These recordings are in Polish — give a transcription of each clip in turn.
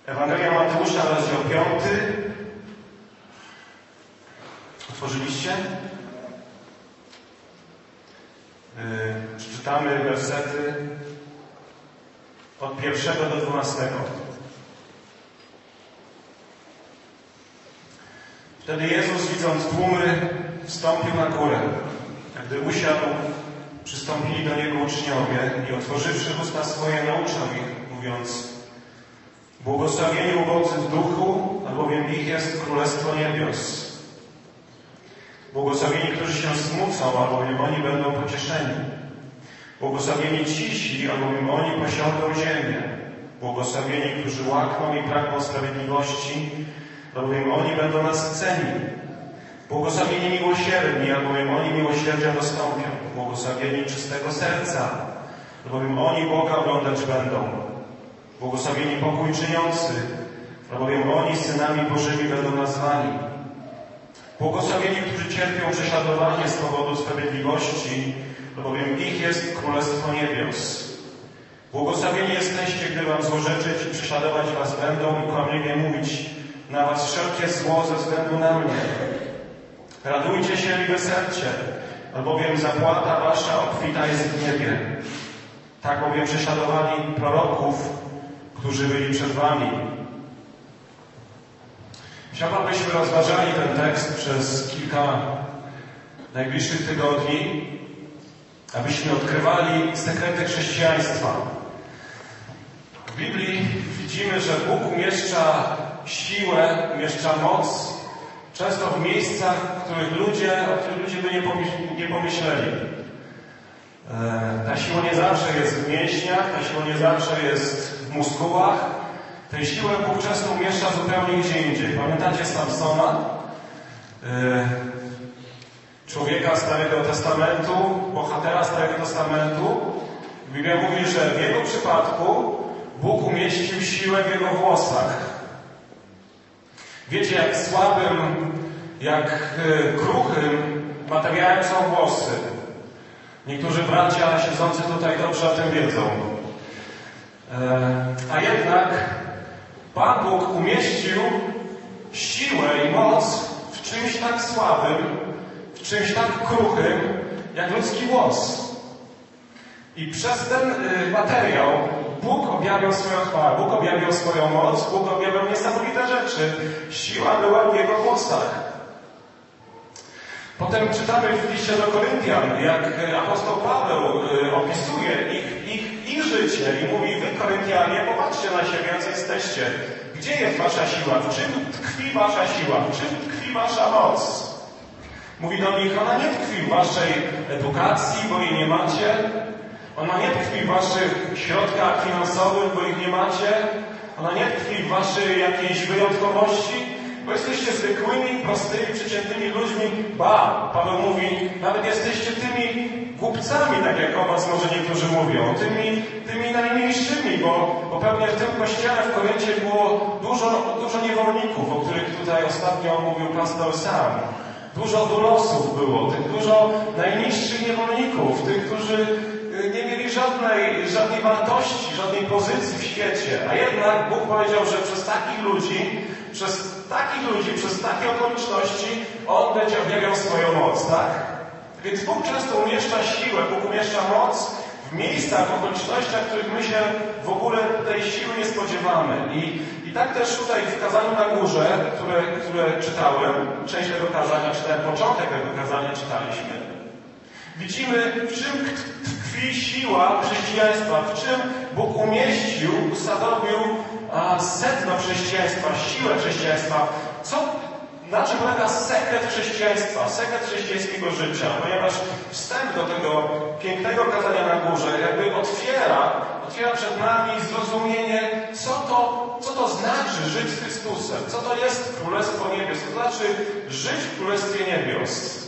Ewangelia Mateusza, rozdział 5. Otworzyliście? Przeczytamy wersety od 1 do 12. Wtedy Jezus, widząc tłumy, wstąpił na górę. A gdy usiadł, przystąpili do Niego uczniowie i otworzywszy usta swoje, nauczał ich, mówiąc: Błogosławieni ubodzy w duchu, albowiem ich jest Królestwo Niebios. Błogosławieni, którzy się smucą, albowiem oni będą pocieszeni. Błogosławieni cisi, albowiem oni posiądą ziemię. Błogosławieni, którzy łakną i pragną sprawiedliwości, albowiem oni będą nasyceni. Błogosławieni miłosierni, albowiem oni miłosierdzia dostąpią. Błogosławieni czystego serca, albowiem oni Boga oglądać będą. Błogosławieni pokój czyniący, albowiem oni synami Bożymi będą nazwani. Błogosławieni, którzy cierpią prześladowanie z powodu sprawiedliwości, albowiem ich jest Królestwo Niebios. Błogosławieni jesteście, gdy wam złorzeczyć i prześladować was będą i kłamliwie mówić na was wszelkie zło ze względu na mnie. Radujcie się i weselcie, albowiem zapłata wasza obfita jest w niebie. Tak bowiem prześladowali proroków, którzy byli przed wami. Chciałbym, abyśmy rozważali ten tekst przez kilka najbliższych tygodni, abyśmy odkrywali sekrety chrześcijaństwa. W Biblii widzimy, że Bóg umieszcza siłę, umieszcza moc często w miejscach, o których ludzie by nie pomyśleli. Ta siła nie zawsze jest w mięśniach, ta siła nie zawsze jest w muskułach. Tę siłę Bóg często umieszcza zupełnie gdzie indziej. Pamiętacie Samsona? Człowieka Starego Testamentu, bohatera Starego Testamentu. Biblia mówi, że w jego przypadku Bóg umieścił siłę w jego włosach. Wiecie, jak słabym, jak kruchym materiałem są włosy. Niektórzy bracia siedzący tutaj dobrze o tym wiedzą. A jednak Pan Bóg umieścił siłę i moc w czymś tak słabym, w czymś tak kruchym, jak ludzki włos. I przez ten materiał Bóg objawiał swoją chwałę, Bóg objawiał swoją moc, Bóg objawiał niesamowite rzeczy. Siła była w jego włosach. Potem czytamy w liście do Koryntian, jak apostoł Paweł opisuje ich życie i mówi: wy, Koryntianie, popatrzcie na siebie, jacy jesteście. Gdzie jest wasza siła? W czym tkwi wasza siła? W czym tkwi wasza moc? Mówi do nich: ona nie tkwi w waszej edukacji, bo jej nie macie. Ona nie tkwi w waszych środkach finansowych, bo ich nie macie. Ona nie tkwi w waszej jakiejś wyjątkowości, bo jesteście zwykłymi, prostymi, przeciętnymi ludźmi. Ba, Paweł mówi, nawet jesteście tymi głupcami, tak jak o was może niektórzy mówią, tymi najmniejszymi, bo pewnie w tym kościele w Koryncie było dużo niewolników, o których tutaj ostatnio mówił pastor Sam. Dużo dulosów było, tych dużo najniższych niewolników, tych, którzy nie mieli żadnej wartości, żadnej pozycji w świecie. A jednak Bóg powiedział, że przez takich ludzi, przez takie okoliczności On będzie objawiał swoją moc, tak? Więc Bóg często umieszcza siłę, Bóg umieszcza moc w miejscach, w okolicznościach, w których my się w ogóle tej siły nie spodziewamy. I tak też tutaj w kazaniu na górze, które czytałem, część tego kazania czytałem, początek tego kazania czytaliśmy, widzimy, w czym tkwi siła chrześcijaństwa, w czym Bóg umieścił, ustanowił sedno chrześcijaństwa, siłę chrześcijaństwa. Na czym polega sekret chrześcijaństwa, sekret chrześcijańskiego życia? Ponieważ wstęp do tego pięknego kazania na górze jakby otwiera przed nami zrozumienie, co to znaczy żyć z Chrystusem, co to jest Królestwo Niebios, co to znaczy żyć w Królestwie Niebios.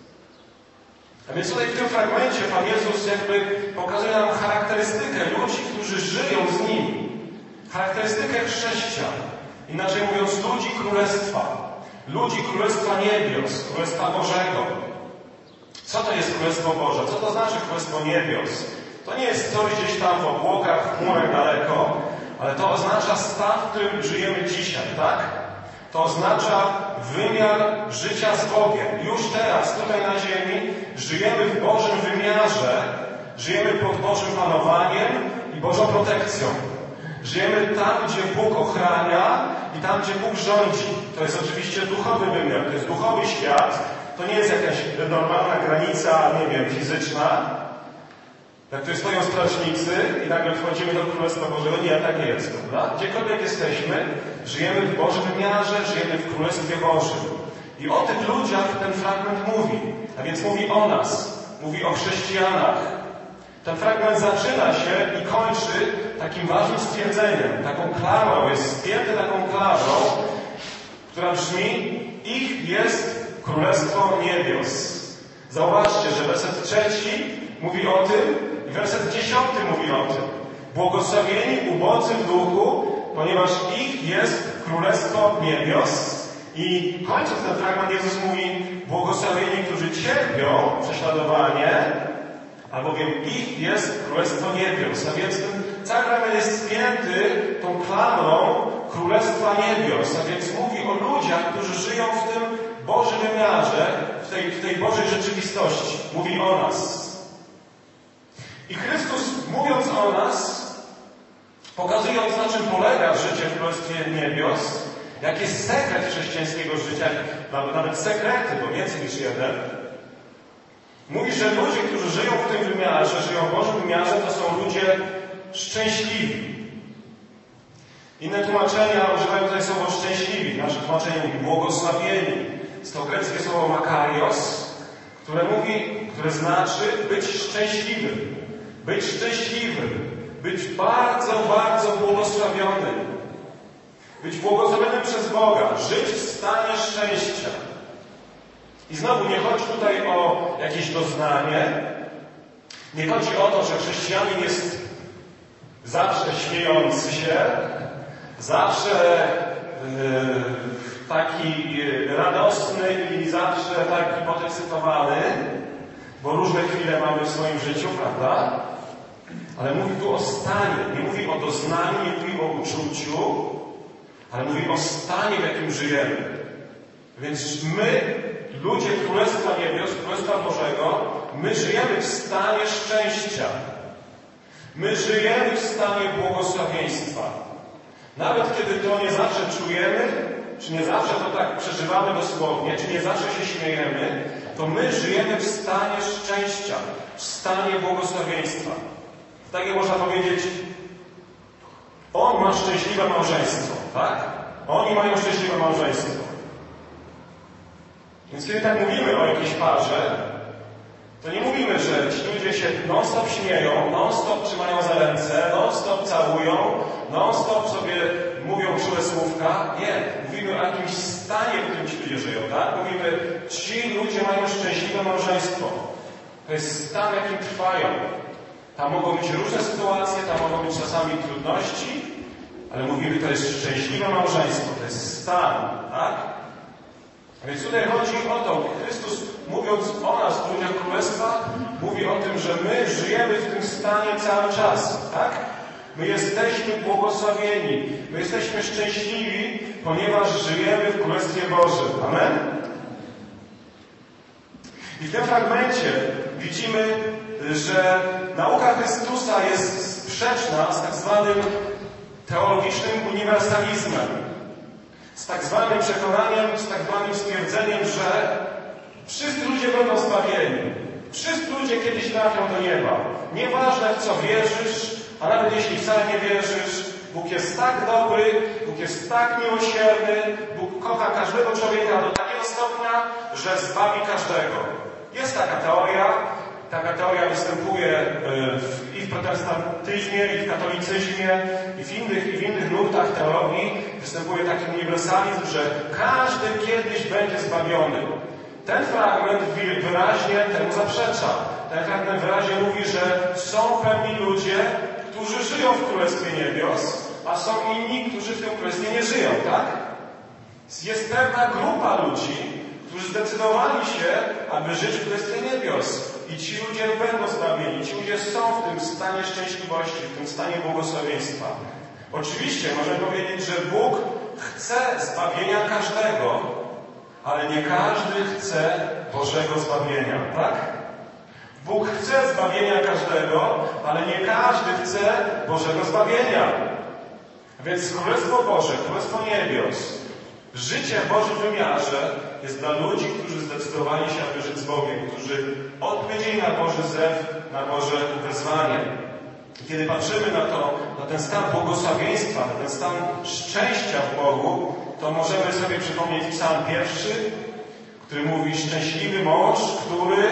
A więc tutaj w tym fragmencie Pan Jezus jakby pokazuje nam charakterystykę ludzi, którzy żyją z Nim. Charakterystykę chrześcijan. Inaczej mówiąc, ludzi Królestwa. Ludzi Królestwa Niebios, Królestwa Bożego. Co to jest Królestwo Boże? Co to znaczy Królestwo Niebios? To nie jest coś gdzieś tam w obłokach, w chmurach daleko, ale to oznacza stan, w którym żyjemy dzisiaj, tak? To oznacza wymiar życia z Bogiem. Już teraz, tutaj na ziemi, żyjemy w Bożym wymiarze, żyjemy pod Bożym panowaniem i Bożą protekcją. Żyjemy tam, gdzie Bóg ochrania i tam, gdzie Bóg rządzi. To jest oczywiście duchowy wymiar, to jest duchowy świat. To nie jest jakaś normalna granica, nie wiem, fizyczna. Jak tu stoją strażnicy i nagle wchodzimy do Królestwa Bożego. Nie, tak nie jest, prawda? Gdziekolwiek jesteśmy, żyjemy w Bożym wymiarze, żyjemy w Królestwie Bożym. I o tych ludziach ten fragment mówi. A więc mówi o nas, mówi o chrześcijanach. Ten fragment zaczyna się i kończy takim ważnym stwierdzeniem, taką klarą, jest spięty taką klarą, która brzmi: ich jest Królestwo Niebios. Zauważcie, że werset 3 mówi o tym i werset 10 mówi o tym. Błogosławieni ubodzy w duchu, ponieważ ich jest Królestwo Niebios. I kończąc ten fragment, Jezus mówi: błogosławieni, którzy cierpią prześladowanie, albowiem ich jest Królestwo Niebios. A więc ten cały fragment jest spięty tą klamrą Królestwa Niebios. A więc mówi o ludziach, którzy żyją w tym Bożym wymiarze, w tej Bożej rzeczywistości. Mówi o nas. I Chrystus, mówiąc o nas, pokazując, na czym polega życie w Królestwie Niebios, jaki jest sekret chrześcijańskiego życia, nawet sekrety, bo więcej niż jeden, mówi, że ludzie, którzy żyją w tym wymiarze, żyją w Bożym wymiarze, to są ludzie szczęśliwi. Inne tłumaczenia używają tutaj słowo szczęśliwi. Nasze tłumaczenie mówi błogosławieni. Jest to greckie słowo makarios, które znaczy być szczęśliwym. Być szczęśliwym. Być bardzo, bardzo błogosławionym. Być błogosławionym przez Boga. Żyć w stanie szczęścia. I znowu nie chodzi tutaj o jakieś doznanie. Nie chodzi o to, że chrześcijanin jest zawsze śmiejący się, zawsze taki radosny i zawsze taki podekscytowany, bo różne chwile mamy w swoim życiu, prawda? Ale mówi tu o stanie. Nie mówi o doznaniu, nie mówi o uczuciu, ale mówi o stanie, w jakim żyjemy. Więc my, ludzie Królestwa Niebios, Królestwa Bożego, my żyjemy w stanie szczęścia. My żyjemy w stanie błogosławieństwa. Nawet kiedy to nie zawsze czujemy, czy nie zawsze to tak przeżywamy dosłownie, czy nie zawsze się śmiejemy, to my żyjemy w stanie szczęścia, w stanie błogosławieństwa. Tak jak można powiedzieć, on ma szczęśliwe małżeństwo, tak? Oni mają szczęśliwe małżeństwo. Więc kiedy tak mówimy o jakiejś parze, to nie mówimy, że ci ludzie się non-stop śmieją, non-stop trzymają za ręce, non-stop całują, non-stop sobie mówią czułe słówka. Nie. Mówimy o jakimś stanie, w którym ci ludzie żyją, tak? Mówimy, ci ludzie mają szczęśliwe małżeństwo. To jest stan, w jakim trwają. Tam mogą być różne sytuacje, tam mogą być czasami trudności, ale mówimy, to jest szczęśliwe małżeństwo, to jest stan, tak? A więc tutaj chodzi o to, Chrystus, mówiąc o nas, w ludziach Królestwa, mówi o tym, że my żyjemy w tym stanie cały czas, tak? My jesteśmy błogosławieni, my jesteśmy szczęśliwi, ponieważ żyjemy w Królestwie Bożym. Amen? I w tym fragmencie widzimy, że nauka Chrystusa jest sprzeczna z tak zwanym teologicznym uniwersalizmem, z tak zwanym przekonaniem, z tak zwanym stwierdzeniem, że wszyscy ludzie będą zbawieni. Wszyscy ludzie kiedyś trafią do nieba. Nieważne, w co wierzysz, a nawet jeśli wcale nie wierzysz, Bóg jest tak dobry, Bóg jest tak miłosierny, Bóg kocha każdego człowieka do takiego stopnia, że zbawi każdego. Jest taka teoria występuje i w protestantyzmie, i w katolicyzmie, i w innych nurtach teologii występuje taki uniwersalizm, że każdy kiedyś będzie zbawiony. Ten fragment wyraźnie temu zaprzecza. Ten fragment wyraźnie mówi, że są pewni ludzie, którzy żyją w Królestwie Niebios, a są inni, którzy w tym Królestwie nie żyją, tak? Jest pewna grupa ludzi, którzy zdecydowali się, aby żyć w Królestwie Niebios. I ci ludzie będą zbawieni. Ci ludzie są w tym stanie szczęśliwości, w tym stanie błogosławieństwa. Oczywiście możemy powiedzieć, że Bóg chce zbawienia każdego, ale nie każdy chce Bożego zbawienia, tak? Bóg chce zbawienia każdego, ale nie każdy chce Bożego zbawienia. Więc Królestwo Boże, Królestwo Niebios, życie w Bożym wymiarze jest dla ludzi, którzy zdecydowali się, aby żyć z Bogiem, którzy odpowiedzieli na Boży zew, na Boże wezwanie. Kiedy patrzymy na ten stan błogosławieństwa, na ten stan szczęścia w Bogu, to możemy sobie przypomnieć Psalm 1, który mówi: szczęśliwy mąż, który...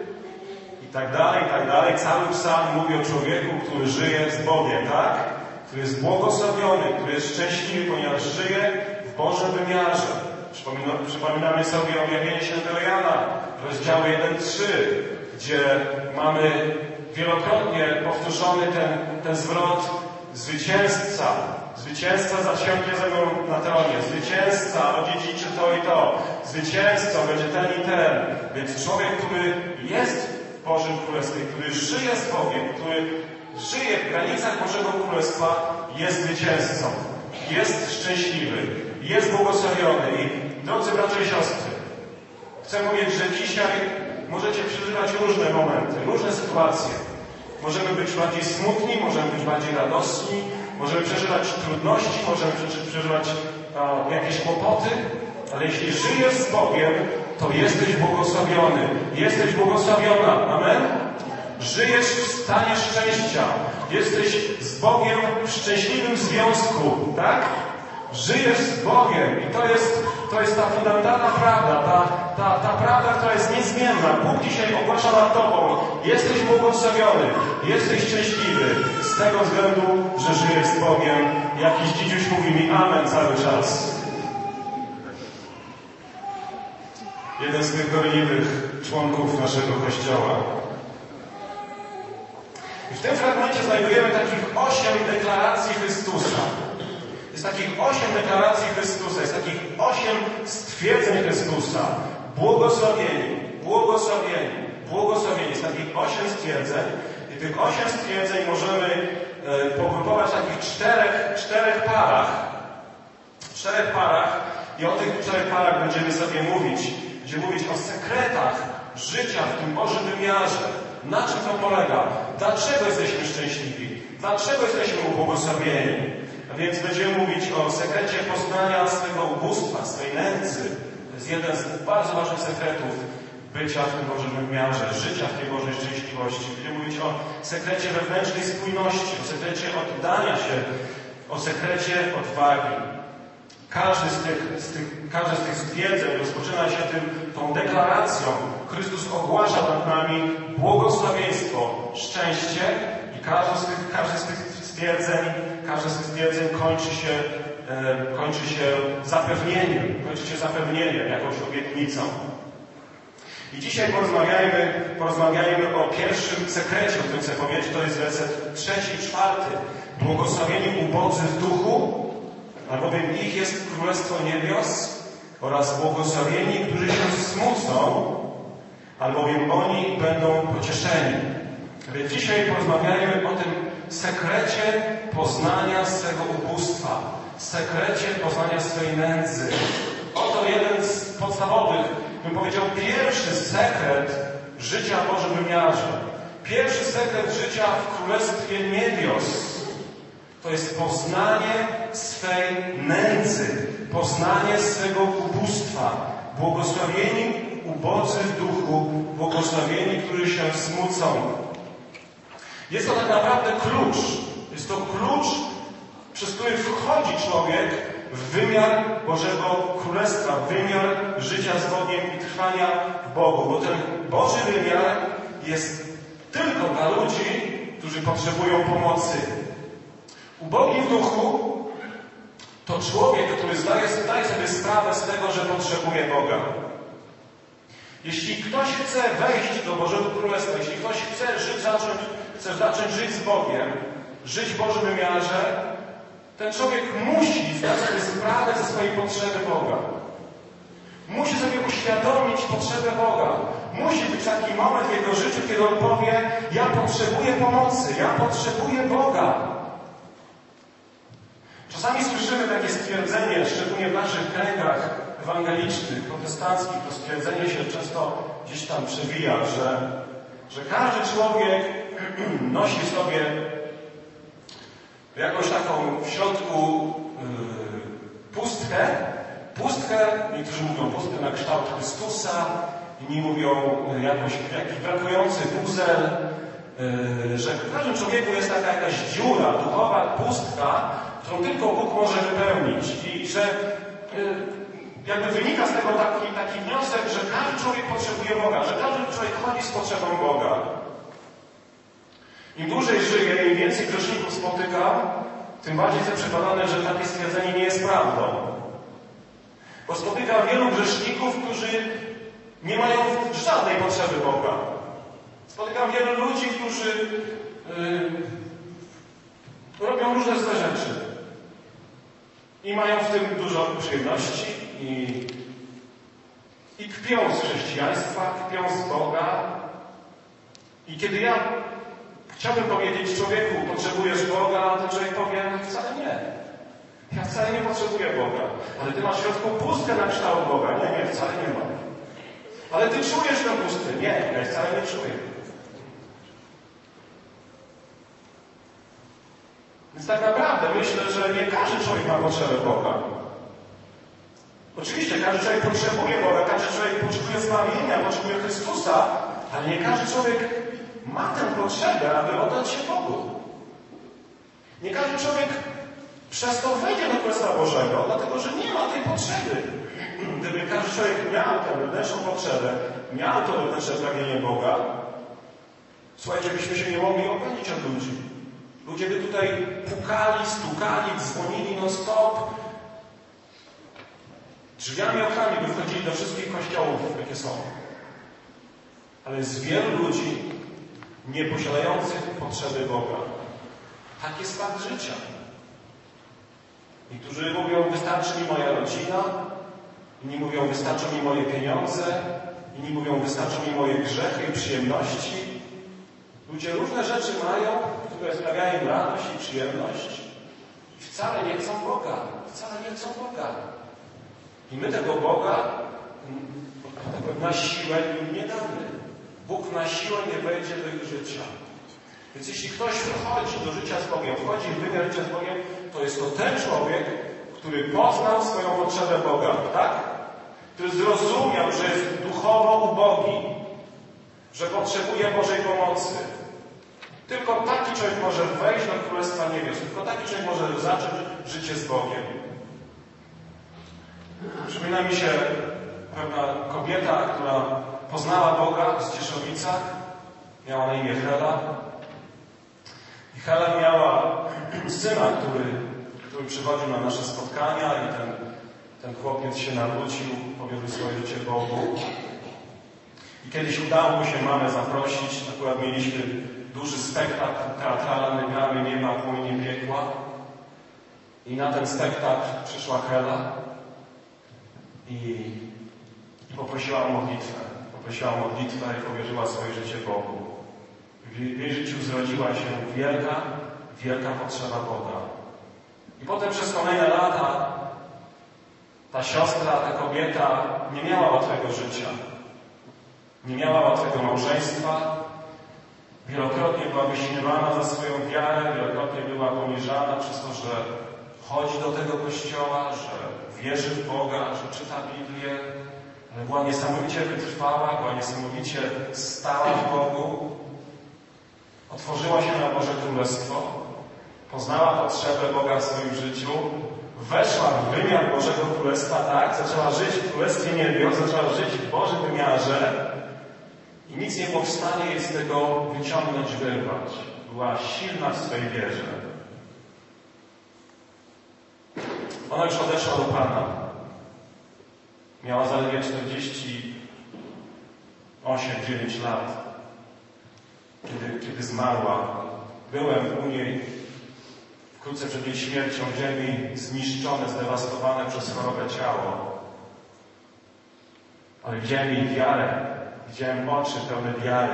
i tak dalej. Cały psalm mówi o człowieku, który żyje z Bogiem, tak? Który jest błogosławiony, który jest szczęśliwy, ponieważ żyje w Bożym wymiarze. Przypominamy sobie objawienie świętego Jana, rozdziały 1-3, gdzie mamy wielokrotnie powtórzony ten zwrot zwycięzca. Zwycięzca zasiądzie ze mną na tronie. Zwycięzca odziedziczy to i to. Zwycięzcą będzie ten i ten. Więc człowiek, który jest w Bożym Królestwie, który żyje z Bogiem, który żyje w granicach Bożego Królestwa, jest zwycięzcą. Jest szczęśliwy. Jest błogosławiony. I drodzy bracia i siostry, chcę powiedzieć, że dzisiaj możecie przeżywać różne momenty, różne sytuacje. Możemy być bardziej smutni, możemy być bardziej radosni, możemy przeżywać trudności, możemy przeżywać jakieś kłopoty, ale jeśli żyjesz z Bogiem, to jesteś błogosławiony. Jesteś błogosławiona. Amen? Żyjesz w stanie szczęścia. Jesteś z Bogiem w szczęśliwym związku. Tak? Żyjesz z Bogiem. I to jest ta fundamentalna prawda. Ta prawda, która jest niezmienna. Bóg dzisiaj ogłasza nad Tobą. Jesteś błogosławiony. Jesteś szczęśliwy. Z tego względu, że żyjesz z Bogiem. Jakiś dzidziuś mówi mi amen cały czas. Jeden z tych gorliwych członków naszego Kościoła. I w tym fragmencie znajdujemy takich 8 deklaracji Chrystusa. Jest takich 8 deklaracji Chrystusa, jest takich 8 stwierdzeń Chrystusa. Błogosławieni, błogosławieni, błogosławieni. Jest takich 8 stwierdzeń. I tych 8 stwierdzeń możemy pogrupować w takich czterech parach. W 4 parach. I o tych 4 parach będziemy sobie mówić. Będziemy mówić o sekretach życia w tym Bożym wymiarze. Na czym to polega? Dlaczego jesteśmy szczęśliwi? Dlaczego jesteśmy ubłogosławieni? A więc będziemy mówić o sekrecie poznania swego ubóstwa, swej nędzy. To jest jeden z bardzo ważnych sekretów bycia w tym Bożym wymiarze, życia w tej Bożej szczęśliwości. Będziemy mówić o sekrecie wewnętrznej spójności, o sekrecie oddania się, o sekrecie odwagi. Każde z tych stwierdzeń rozpoczyna się tą deklaracją. Chrystus ogłasza nad nami błogosławieństwo, szczęście i każde z tych stwierdzeń kończy się zapewnieniem, jakąś obietnicą. I dzisiaj porozmawiajmy o pierwszym sekrecie, o którym chcę powiedzieć. To jest werset 3 i 4. Błogosławieni ubodzy w duchu, albowiem ich jest Królestwo Niebios, oraz błogosławieni, którzy się smucą, albowiem oni będą pocieszeni. Więc dzisiaj porozmawiajmy o tym sekrecie poznania swego ubóstwa, sekrecie poznania swej nędzy. Oto jeden z podstawowych, bym powiedział, pierwszy sekret życia w Bożym wymiarze. Pierwszy sekret życia w Królestwie Niebios. To jest poznanie swej nędzy, poznanie swego ubóstwa. Błogosławieni ubodzy w duchu, błogosławieni, którzy się smucą. Jest to tak naprawdę klucz. Jest to klucz, przez który wchodzi człowiek w wymiar Bożego Królestwa, w wymiar życia z Bogiem i trwania w Bogu. Bo ten Boży wymiar jest tylko dla ludzi, którzy potrzebują pomocy. Ubogi w duchu to człowiek, który zdaje sobie sprawę z tego, że potrzebuje Boga. Jeśli ktoś chce wejść do Bożego Królestwa, jeśli ktoś chce zacząć żyć z Bogiem, żyć w Bożym wymiarze, ten człowiek musi zdać sobie sprawę ze swojej potrzeby Boga. Musi sobie uświadomić potrzebę Boga. Musi być taki moment w jego życiu, kiedy on powie: ja potrzebuję pomocy, ja potrzebuję Boga. Czasami słyszymy takie stwierdzenie, szczególnie w naszych kręgach ewangelicznych, protestanckich, to stwierdzenie się często gdzieś tam przewija, że każdy człowiek nosi w sobie jakąś taką w środku pustkę, niektórzy mówią pustkę na kształt Chrystusa, inni mówią jakiś brakujący puzel, że w każdym człowieku jest taka jakaś dziura, duchowa pustka, którą tylko Bóg może wypełnić i że jakby wynika z tego taki wniosek, że każdy człowiek potrzebuje Boga, że każdy człowiek chodzi z potrzebą Boga. Im dłużej żyję, im więcej grzeszników spotykam, tym bardziej jestem przekonany, że takie stwierdzenie nie jest prawdą. Bo spotykam wielu grzeszników, którzy nie mają żadnej potrzeby Boga. Spotykam wielu ludzi, którzy robią różne złe rzeczy. I mają w tym dużo przyjemności i kpią z chrześcijaństwa, kpią z Boga. I kiedy ja chciałbym powiedzieć człowieku, potrzebujesz Boga, to człowiek powie, wcale nie. Ja wcale nie potrzebuję Boga. Ale ty masz w środku pustkę na kształt Boga. Nie, wcale nie mam. Ale ty czujesz tę pustkę. Nie, ja wcale nie czuję. Więc tak naprawdę myślę, że nie każdy człowiek ma potrzebę Boga. Oczywiście każdy człowiek potrzebuje Boga, każdy człowiek potrzebuje zbawienia, potrzebuje Chrystusa, ale nie każdy człowiek ma tę potrzebę, aby oddać się Bogu. Nie każdy człowiek przez to wejdzie do Królestwa Bożego, dlatego że nie ma tej potrzeby. Gdyby każdy człowiek miał tę wewnętrzną potrzebę, miał to wewnętrzne pragnienie Boga, słuchajcie, byśmy się nie mogli obronić od ludzi. Ludzie by tutaj pukali, stukali, dzwonili non-stop. Drzwiami oknami by wchodzili do wszystkich kościołów, jakie są. Ale jest wielu ludzi nie posiadających potrzeby Boga. Tak jest fakt życia. Niektórzy mówią, wystarczy mi moja rodzina. Inni mówią, wystarczą mi moje pieniądze. Inni mówią, wystarczą mi moje grzechy i przyjemności. Ludzie różne rzeczy mają, które sprawiają im radość i przyjemność. I wcale nie chcą Boga. Wcale nie chcą Boga. I my tego Boga na siłę im nie damy. Bóg na siłę nie wejdzie do ich życia. Więc jeśli ktoś wchodzi do życia z Bogiem, wchodzi w wymiar życia z Bogiem, to jest to ten człowiek, który poznał swoją potrzebę Boga, tak? Który zrozumiał, że jest duchowo ubogi, że potrzebuje Bożej pomocy. Tylko taki człowiek może wejść do Królestwa Niebios. Tylko taki człowiek może zacząć życie z Bogiem. Przypomina mi się pewna kobieta, która poznała Boga w Cieszowicach. Miała na imię Hela. I Hela miała syna, który przychodził na nasze spotkania i ten chłopiec się nawrócił, powierzył swoje życie Bogu. I kiedyś udało mu się mamę zaprosić. Akurat mieliśmy duży spektakl teatralny, gramy Nieba, płomienie piekła. I na ten spektakl przyszła Hela i poprosiła o modlitwę. Poprosiła o modlitwę i powierzyła swoje życie Bogu. W jej życiu zrodziła się wielka potrzeba Boga. I potem przez kolejne lata ta siostra, ta kobieta nie miała łatwego życia. Nie miała łatwego małżeństwa. Wielokrotnie była wyśmiewana za swoją wiarę, wielokrotnie była poniżana przez to, że chodzi do tego kościoła, że wierzy w Boga, że czyta Biblię, ale była niesamowicie wytrwała, była niesamowicie stała w Bogu. Otworzyła się na Boże Królestwo, poznała potrzebę Boga w swoim życiu, weszła w wymiar Bożego Królestwa, tak? Zaczęła żyć w Królestwie Niebios, zaczęła żyć w Bożym wymiarze i nic nie było w stanie jej z tego wyciągnąć, wyrwać. Była silna w swojej wierze. Ona już odeszła do Pana. Miała zaledwie 48-9 lat, kiedy zmarła. Byłem u niej wkrótce przed jej śmiercią, widziałem jej zniszczone, zdewastowane przez chorobę ciało. Ale widziałem jej wiarę, widziałem oczy pełne wiary.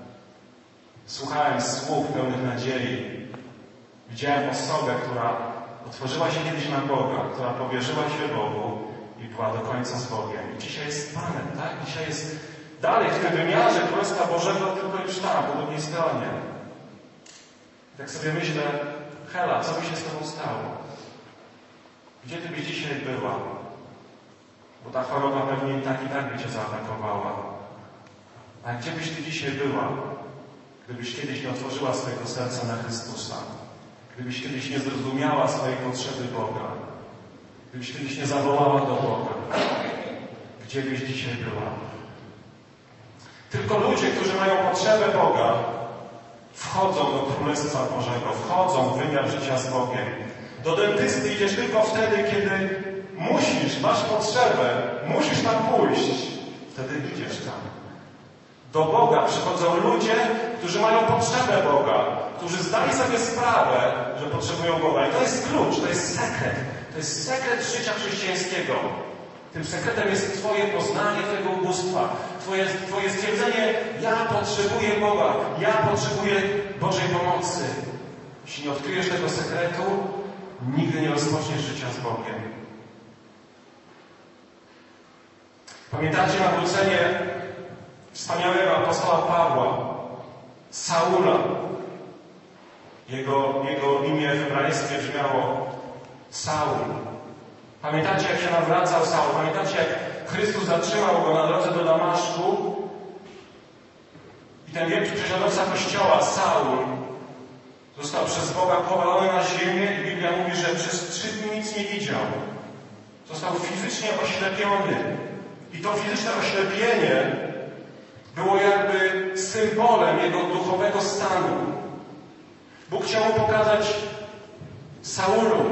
Słuchałem słów pełnych nadziei. Widziałem osobę, która otworzyła się kiedyś na Boga, która powierzyła się Bogu i była do końca z Bogiem. I dzisiaj jest Panem, tak? Dzisiaj jest dalej w tym wymiarze Królestwa Bożego, tylko już tam, po drugiej stronie. Tak sobie myślę, Hela, co by się z Tobą stało? Gdzie Ty byś dzisiaj była? Bo ta choroba pewnie i tak by Cię zaatakowała. A gdzie byś Ty dzisiaj była, gdybyś kiedyś nie otworzyła swojego serca na Chrystusa? Gdybyś kiedyś nie zrozumiała swojej potrzeby Boga? Gdybyś kiedyś nie zawołała do Boga? Gdzie byś dzisiaj była? Tylko ludzie, którzy mają potrzebę Boga, wchodzą do Królestwa Bożego, wchodzą w wymiar życia z Bogiem. Do dentysty idziesz tylko wtedy, kiedy masz potrzebę, musisz tam pójść. Wtedy idziesz tam. Do Boga przychodzą ludzie, którzy mają potrzebę Boga, którzy zdali sobie sprawę, że potrzebują Boga. I to jest klucz, to jest sekret. To jest sekret życia chrześcijańskiego. Tym sekretem jest Twoje poznanie Twojego ubóstwa. Twoje stwierdzenie, ja potrzebuję Boga, ja potrzebuję Bożej pomocy. Jeśli nie odkryjesz tego sekretu, nigdy nie rozpoczniesz życia z Bogiem. Pamiętacie nawrócenie wspaniałego apostoła Pawła, Saula. Jego imię w hebrajstwie brzmiało Saul. Pamiętacie, jak się nawracał Saul? Pamiętacie, jak Chrystus zatrzymał go na drodze do Damaszku? I ten wielki prześladowca Kościoła, Saul, został przez Boga powalony na ziemię i Biblia mówi, że przez 3 dni nic nie widział. Został fizycznie oślepiony. I to fizyczne oślepienie było jakby symbolem jego duchowego stanu. Bóg chciał mu pokazać: Saulu,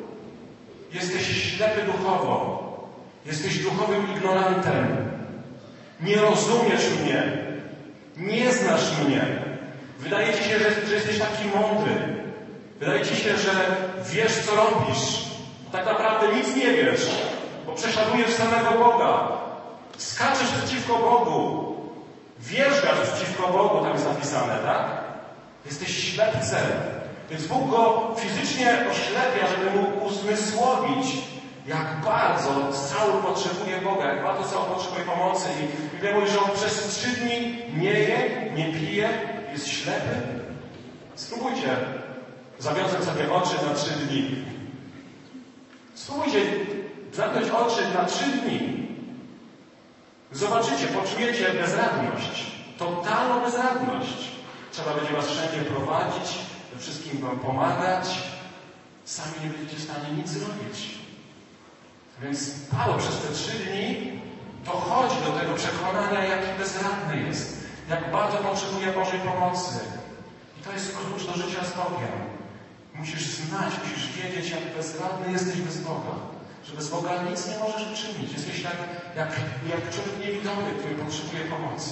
jesteś ślepy duchowo. Jesteś duchowym ignorantem. Nie rozumiesz mnie. Nie znasz mnie. Wydaje ci się, że jesteś taki mądry. Wydaje ci się, że wiesz, co robisz. Tak naprawdę nic nie wiesz, bo prześladujesz samego Boga. Skaczesz przeciwko Bogu. Wierzgasz przeciwko Bogu, tam jest napisane, tak? Jesteś ślepcem. Więc Bóg go fizycznie oślepia, żeby mu uzmysłowić, jak bardzo Saul potrzebuje Boga, jak bardzo Saul potrzebuje pomocy. I Biblia mówi, że on przez 3 dni nie je, nie pije, jest ślepy. Spróbujcie zawiązać sobie oczy na 3 dni. Spróbujcie zamknąć oczy na 3 dni. Zobaczycie, poczujecie bezradność. Totalną bezradność. Trzeba będzie was wszędzie prowadzić, we wszystkim wam pomagać. Sami nie będziecie w stanie nic zrobić. Więc Paweł przez te 3 dni dochodzi do tego przekonania, jaki bezradny jest. Jak bardzo potrzebuje Bożej pomocy. I to jest klucz do życia z Bogiem. Musisz znać, musisz wiedzieć, jak bezradny jesteś bez Boga. Że bez Boga nic nie możesz uczynić. Jesteś tak jak człowiek niewidomy, który potrzebuje pomocy.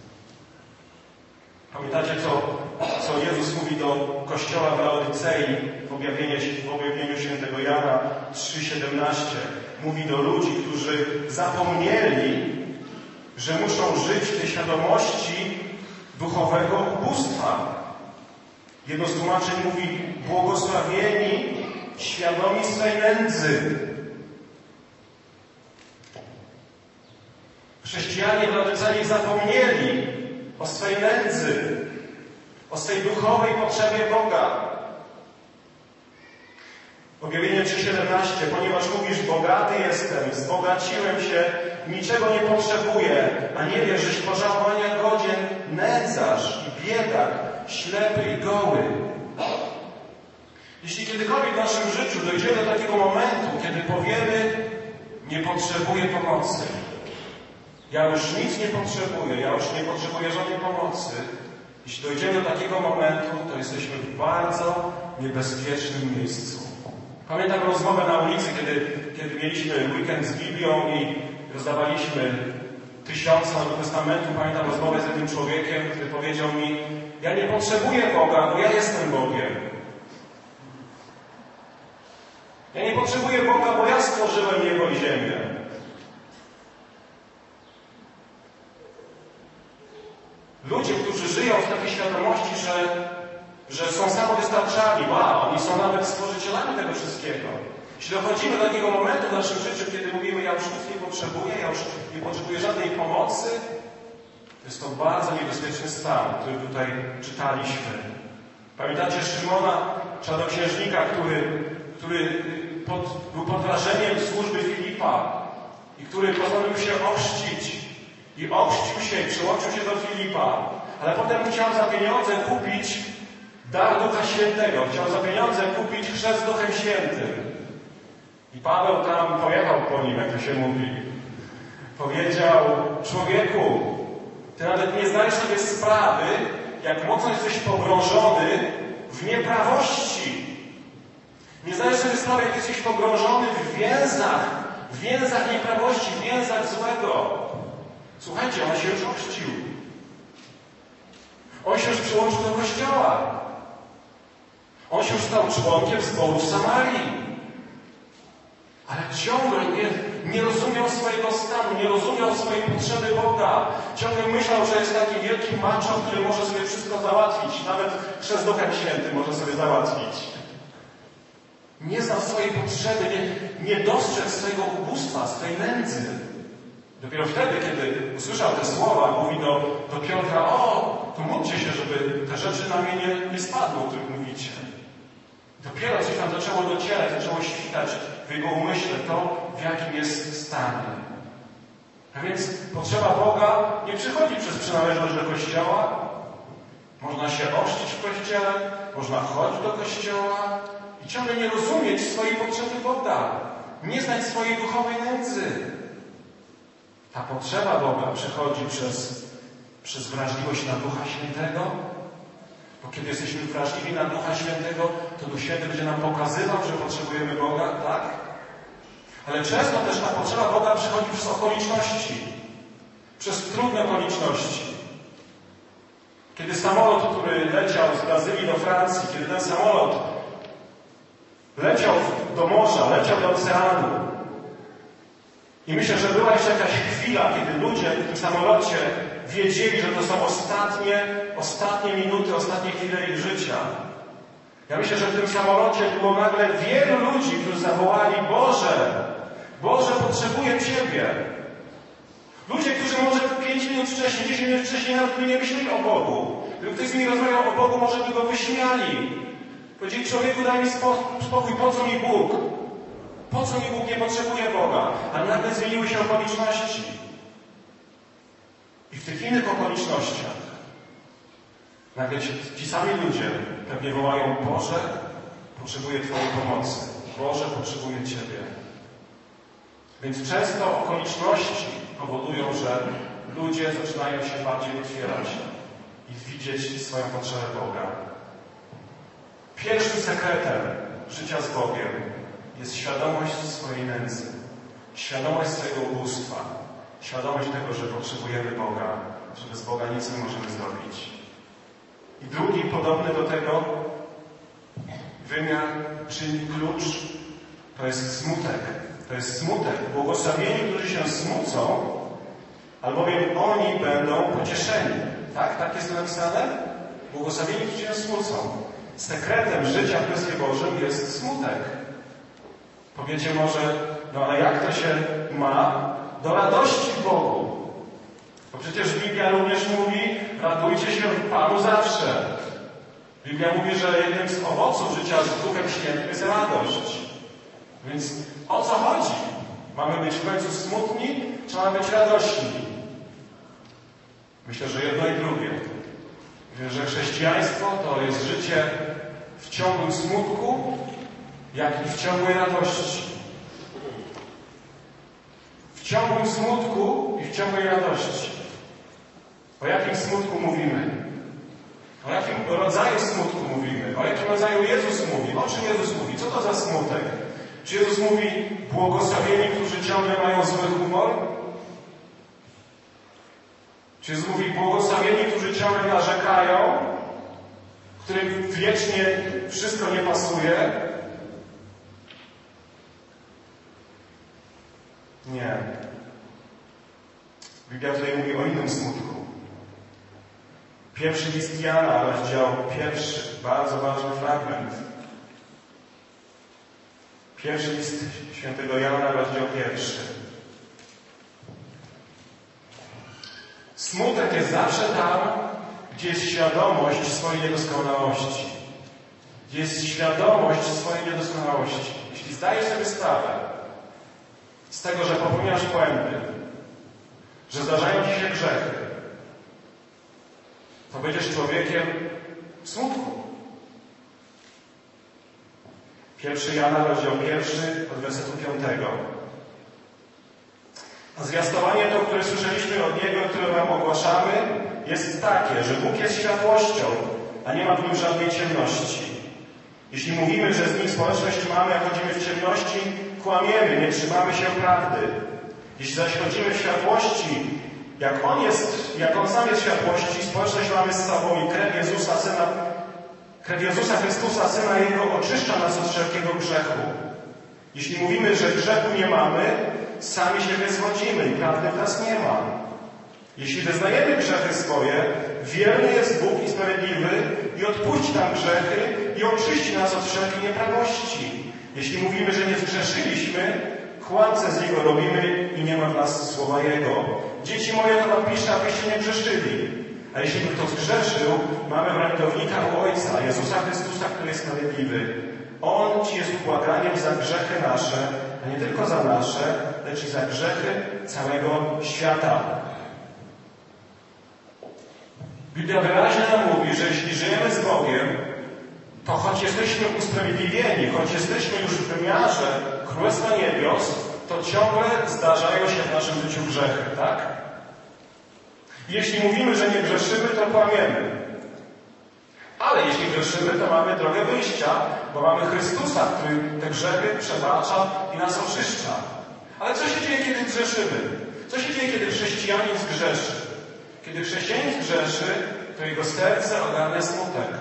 Pamiętacie, co Jezus mówi do kościoła w Laodycei w objawieniu świętego Jana 3,17? Mówi do ludzi, którzy zapomnieli, że muszą żyć w tej świadomości duchowego ubóstwa. Jedno z tłumaczeń mówi: błogosławieni, świadomi swej nędzy. Chrześcijanie w Laodycei zapomnieli o swej nędzy, o swej duchowej potrzebie Boga. Objawienie 3,17: ponieważ mówisz, bogaty jestem, wzbogaciłem się, niczego nie potrzebuję, a nie wiesz, żeś pożałowania godzien, nędzarz i biedak, ślepy i goły. Jeśli kiedykolwiek w naszym życiu dojdziemy do takiego momentu, kiedy powiemy: nie potrzebuję pomocy, ja już nic nie potrzebuję, ja już nie potrzebuję żadnej pomocy. Jeśli dojdziemy do takiego momentu, to jesteśmy w bardzo niebezpiecznym miejscu. Pamiętam rozmowę na ulicy, kiedy mieliśmy weekend z Biblią i rozdawaliśmy 1000 Nowego Testamentu. Pamiętam rozmowę z jednym człowiekiem, który powiedział mi: ja nie potrzebuję Boga, bo ja jestem Bogiem. Ja nie potrzebuję Boga, bo ja stworzyłem niebo i ziemię. Ludzie, którzy żyją w takiej świadomości, że są samowystarczalni, oni są nawet stworzycielami tego wszystkiego. wszystkiego. Jeśli dochodzimy do takiego momentu w naszym życiu, kiedy mówimy, ja już nic nie potrzebuję, ja już nie potrzebuję żadnej pomocy, to jest to bardzo niebezpieczny stan, który tutaj czytaliśmy. Pamiętacie Szymona, czarnoksiężnika, który był pod wrażeniem służby Filipa i który pozwolił się ochrzcić. I ochrzcił się i przyłączył się do Filipa, ale potem chciał za pieniądze kupić dar Ducha Świętego. Chciał za pieniądze kupić chrzest Duchem Świętym. I Paweł tam pojechał po nim, jak to się mówi. Powiedział, człowieku, ty nawet nie zdajesz sobie sprawy, jak mocno jesteś pogrążony w nieprawości. Nie zdajesz sobie sprawy, jak jesteś pogrążony w więzach nieprawości, w więzach złego. Słuchajcie, on się już ochrzcił. On się już przyłączył do Kościoła. On się już stał członkiem zboru w Samarii. Ale ciągle nie rozumiał swojego stanu, nie rozumiał swojej potrzeby Boga. Ciągle myślał, że jest taki wielki macho, który może sobie wszystko załatwić. Nawet przez Duchem Świętym może sobie załatwić. Nie znał swojej potrzeby, nie dostrzegł swojego ubóstwa, swojej nędzy. Dopiero wtedy, kiedy usłyszał te słowa, mówi do Piotra, to módlcie się, żeby te rzeczy na mnie nie spadły, o których mówicie. Dopiero coś tam zaczęło docierać, zaczęło świtać w jego umyśle to, w jakim jest stanie. A więc potrzeba Boga nie przychodzi przez przynależność do Kościoła. Można się ochrzcić w Kościele, można chodzić do Kościoła i ciągle nie rozumieć swojej potrzeby Boga. Nie znać swojej duchowej nędzy. Ta potrzeba Boga przychodzi przez wrażliwość na Ducha Świętego. Bo kiedy jesteśmy wrażliwi na Ducha Świętego, to Duch Święty będzie nam pokazywał, że potrzebujemy Boga, tak? Ale często też ta potrzeba Boga przychodzi przez okoliczności. Przez trudne okoliczności. Kiedy samolot, który leciał z Brazylii do Francji, kiedy ten samolot leciał do morza, leciał do oceanu, i myślę, że była jeszcze jakaś chwila, kiedy ludzie w tym samolocie wiedzieli, że to są ostatnie minuty, ostatnie chwile ich życia. Ja myślę, że w tym samolocie było nagle wielu ludzi, którzy zawołali, Boże, potrzebuję Ciebie. Ludzie, którzy może 5 minut wcześniej, 10 minut wcześniej nawet by nie myśleli o Bogu. Gdyby ktoś z nimi rozmawiał o Bogu, może by go wyśmiali. Powiedzieli, człowieku, daj mi spokój, po co mi Bóg? Po co mi Bóg? Nie potrzebuje Boga. Ale nagle zmieniły się okoliczności. I w tych innych okolicznościach nagle ci sami ludzie pewnie wołają, Boże, potrzebuję Twojej pomocy. Boże, potrzebuję Ciebie. Więc często okoliczności powodują, że ludzie zaczynają się bardziej otwierać i widzieć swoją potrzebę Boga. Pierwszym sekretem życia z Bogiem jest świadomość swojej nędzy, świadomość swojego ubóstwa, świadomość tego, że potrzebujemy Boga, że bez Boga nic nie możemy zrobić. I drugi, podobny do tego, wymiar, czynnik klucz, to jest smutek. To jest smutek. Błogosławieni, którzy się smucą, albowiem oni będą pocieszeni. Tak? Tak jest to napisane? Błogosławieni, którzy się smucą. Sekretem życia w Królestwie Bożym jest smutek. Powiecie może, ale jak to się ma do radości w Bogu? Bo przecież Biblia również mówi, radujcie się w Panu zawsze. Biblia mówi, że jednym z owoców życia z Duchem Świętym jest radość. Więc o co chodzi? Mamy być w końcu smutni, czy mamy być radośni? Myślę, że jedno i drugie. Myślę, że chrześcijaństwo to jest życie w ciągłym smutku, jak i w ciągłej radości. W ciągłym smutku i w ciągłej radości. O jakim smutku mówimy? O jakim rodzaju smutku mówimy? O jakim rodzaju Jezus mówi? O czym Jezus mówi? Co to za smutek? Czy Jezus mówi, błogosławieni, którzy ciągle mają zły humor? Czy Jezus mówi, błogosławieni, którzy ciągle narzekają, którym wiecznie wszystko nie pasuje? Nie. Biblia tutaj mówi o innym smutku. Pierwszy list Jana, rozdział 1, bardzo ważny fragment. Pierwszy list świętego Jana, rozdział 1. Smutek jest zawsze tam, gdzie jest świadomość swojej niedoskonałości. Gdzie jest świadomość swojej niedoskonałości. Jeśli zdajesz sobie sprawę z tego, że popełniasz błędy, że zdarzają ci się grzechy, to będziesz człowiekiem w smutku. 1 Jana, rozdział 1, od wersetu 5. A zwiastowanie to, które słyszeliśmy od Niego, które wam ogłaszamy, jest takie, że Bóg jest światłością, a nie ma w Nim żadnej ciemności. Jeśli mówimy, że z Nim społeczność mamy, a chodzimy w ciemności, kłamiemy, nie trzymamy się prawdy. Jeśli zaś chodzimy w światłości, jak On sam jest w światłości, społeczność mamy z sobą i krew Jezusa Chrystusa, Syna Jego, oczyszcza nas od wszelkiego grzechu. Jeśli mówimy, że grzechu nie mamy, sami siebie zwodzimy i prawdy w nas nie ma. Jeśli wyznajemy grzechy swoje, wierny jest Bóg i sprawiedliwy i odpuści nam grzechy i oczyści nas od wszelkiej nieprawości. Jeśli mówimy, że nie zgrzeszyliśmy, kłamcę z Niego robimy i nie ma w nas słowa Jego. Dzieci moje, to wam piszę, abyście nie grzeszyli. A jeśli by kto zgrzeszył, mamy wrędownika u Ojca, Jezusa Chrystusa, który jest sprawiedliwy. On ci jest ubłaganiem za grzechy nasze, a nie tylko za nasze, lecz i za grzechy całego świata. Biblia wyraźnie nam mówi, że jeśli żyjemy z Bogiem, to choć jesteśmy usprawiedliwieni, choć jesteśmy już w wymiarze Królestwa Niebios, to ciągle zdarzają się w naszym życiu grzechy, tak? Jeśli mówimy, że nie grzeszymy, to kłamiemy. Ale jeśli grzeszymy, to mamy drogę wyjścia, bo mamy Chrystusa, który te grzechy przebacza i nas oczyszcza. Ale co się dzieje, kiedy grzeszymy? Co się dzieje, kiedy chrześcijanin zgrzeszy? Kiedy chrześcijanin zgrzeszy, to jego serce ogarnia smutek.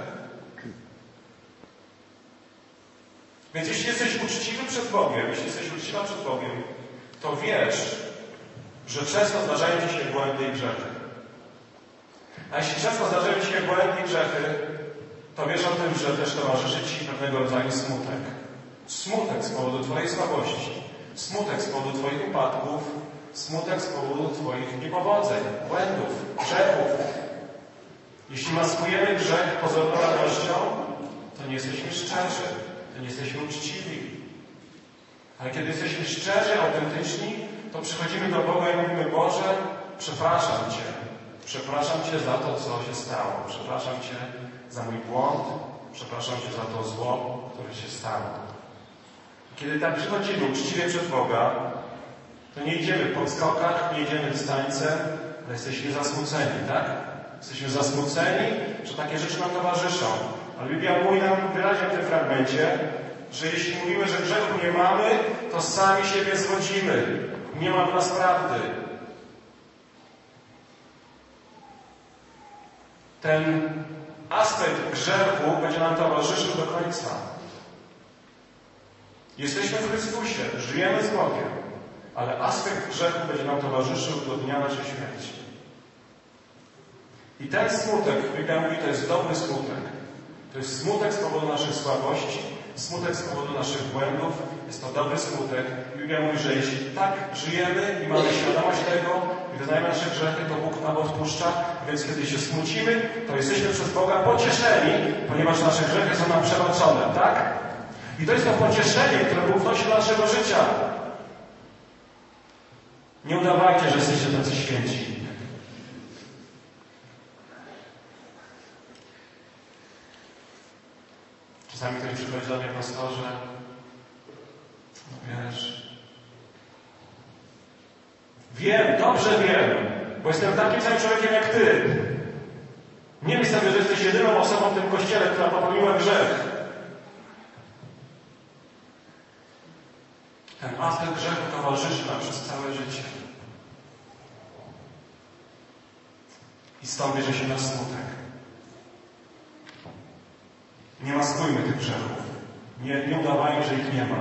Więc jeśli jesteś uczciwy przed Bogiem, jeśli jesteś uczciwa przed Bogiem, to wiesz, że często zdarzają ci się błędy i grzechy. A jeśli często zdarzają ci się błędy i grzechy, to wiesz o tym, że też towarzyszy ci pewnego rodzaju smutek. Smutek z powodu twojej słabości. Smutek z powodu twoich upadków. Smutek z powodu twoich niepowodzeń, błędów, grzechów. Jeśli maskujemy grzech pozorną radością, to nie jesteśmy szczerzy. To nie jesteśmy uczciwi. Ale kiedy jesteśmy szczerzy, autentyczni, to przychodzimy do Boga i mówimy: Boże, przepraszam Cię. Przepraszam Cię za to, co się stało. Przepraszam Cię za mój błąd. Przepraszam Cię za to zło, które się stało. Kiedy tak przychodzimy uczciwie przed Boga, to nie idziemy po skokach, nie idziemy w tańce, ale jesteśmy zasmuceni, tak? Jesteśmy zasmuceni, że takie rzeczy nam towarzyszą. Ale Biblia mówi nam wyraźnie w tym fragmencie, że jeśli mówimy, że grzechu nie mamy, to sami siebie zwodzimy. Nie ma w nas prawdy. Ten aspekt grzechu będzie nam towarzyszył do końca. Jesteśmy w Chrystusie, żyjemy z Bogiem, ale aspekt grzechu będzie nam towarzyszył do dnia naszej śmierci. I ten smutek, Biblia mówi, to jest dobry smutek. To jest smutek z powodu naszych słabości, smutek z powodu naszych błędów. Jest to dobry smutek. Biblia mówi, że jeśli tak żyjemy i mamy świadomość tego i wyznajemy nasze grzechy, to Bóg nam odpuszcza. Więc kiedy się smucimy, to jesteśmy przez Boga pocieszeni, ponieważ nasze grzechy są nam przebaczone, tak? I to jest to pocieszenie, które Bóg wnosi do naszego życia. Nie udawajcie, że jesteście tacy święci. Czasami ktoś przychodzi do mnie: pastorze, wiesz, wiem, dobrze wiem, bo jestem takim samym człowiekiem jak ty. Nie myśl sobie, że jesteś jedyną osobą w tym kościele, która popełniła grzech. Ten aspekt grzechu towarzyszy nam przez całe życie. I stąd bierze się nasz smutek. Nie maskujmy tych grzechów. Nie udawajmy, że ich nie ma.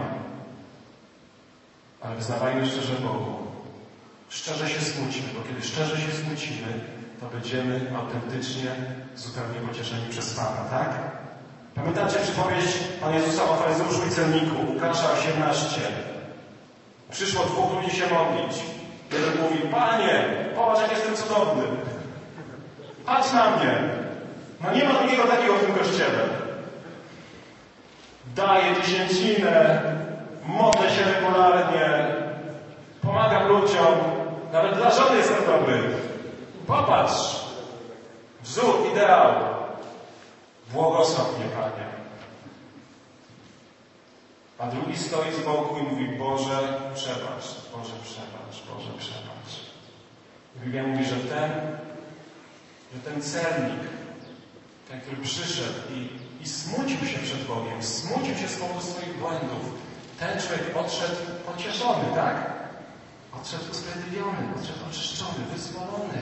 Ale wyznawajmy szczerze Bogu. Szczerze się smucimy, bo kiedy szczerze się smucimy, to będziemy autentycznie, zupełnie pocieszeni przez Pana, tak? Pamiętacie przypowieść Pana Jezusa o faryzeuszu i celniku, Łukasza 18. Przyszło dwóch ludzi się modlić. Jeden mówi: Panie, popatrz, jak jestem cudowny. Patrz na mnie. No nie ma drugiego takiego w tym kościele. Daję dziesięcinę, modlę się regularnie, pomagam ludziom, nawet dla żony jestem dobry. Popatrz. Wzór, ideał. Błogosław mnie, Panie. A drugi stoi z boku i mówi: Boże, przebacz, Boże, przebacz, Boże, przebacz. I Biblia mówi, że ten celnik, ten, który przyszedł i smucił się przed Bogiem, smucił się z powodu swoich błędów, ten człowiek odszedł pocieszony, tak? Odszedł usprawiedliwiony, odszedł oczyszczony, wyzwolony.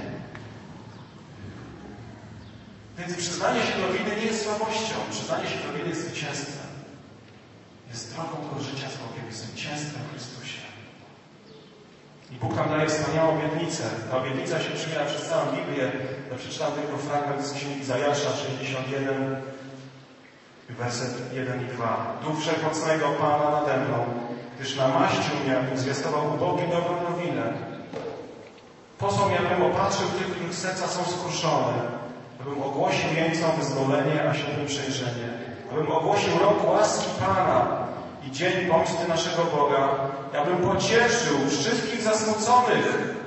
Więc przyznanie się do winy nie jest słabością. Przyznanie się do winy jest zwycięstwem. Jest drogą do życia z Bogiem, jest zwycięstwem w Chrystusie. I Bóg nam daje wspaniałą obietnicę. Ta obietnica się przymiera przez całą Biblię. Ja przeczytam tylko fragment z Księgi Izajasza 61, werset 1 i 2. Duch Wszechmocnego Pana nade mną, gdyż namaścił mnie, abym zwiastował ubogim dobrą nowinę. Posłał mnie, abym opatrzył tych, których serca są skruszone, abym ogłosił jeńcom wyzwolenie, a ślepym przejrzenie, abym ogłosił rok łaski Pana i dzień pomsty naszego Boga, abym pocieszył wszystkich zasmuconych.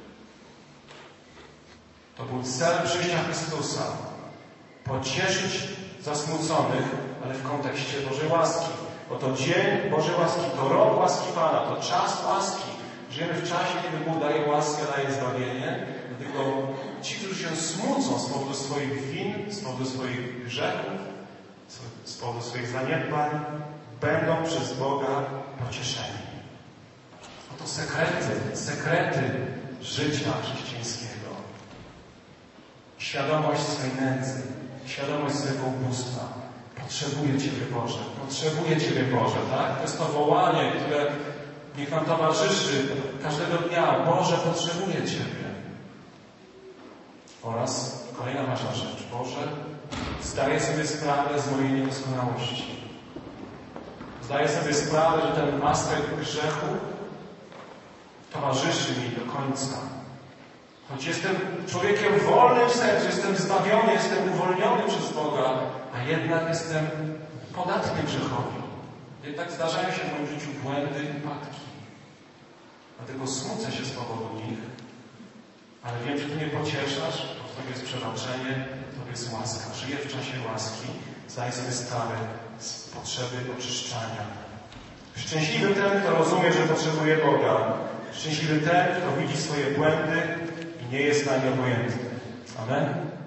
To był cel przyjścia Chrystusa. Pocieszyć zasmuconych, ale w kontekście Bożej łaski. Bo to dzień Bożej łaski, to rok łaski Pana, to czas łaski. Żyjemy w czasie, kiedy Bóg daje łaskę, daje zbawienie. Dlatego ci, którzy się smucą z powodu swoich win, z powodu swoich grzechów, z powodu swoich zaniedbań, będą przez Boga pocieszeni. Oto sekrety życia chrześcijańskiego. Świadomość swojej nędzy, świadomość swojego ubóstwa. Potrzebuję Ciebie, Boże. Potrzebuję Ciebie, Boże, tak? To jest to wołanie, które niech nam towarzyszy każdego dnia. Boże, potrzebuję Ciebie. Oraz kolejna ważna rzecz. Boże, zdaję sobie sprawę z mojej niedoskonałości. Zdaję sobie sprawę, że ten aspekt grzechu towarzyszy mi do końca. Choć jestem człowiekiem wolnym w sercu, jestem zbawiony, jestem uwolniony przez Boga, a jednak jestem podatny grzechowi. Jednak zdarzają się w moim życiu błędy i upadki. Dlatego smucę się z powodu nich, ale wiem, że Ty mnie pocieszasz, bo w Tobie jest przebaczenie, w Tobie jest łaska. Żyję w czasie łaski, zdaję sobie sprawę z potrzeby oczyszczania. Szczęśliwy ten, kto rozumie, że potrzebuje Boga. Szczęśliwy ten, kto widzi swoje błędy i nie jest na nie obojętny. Amen.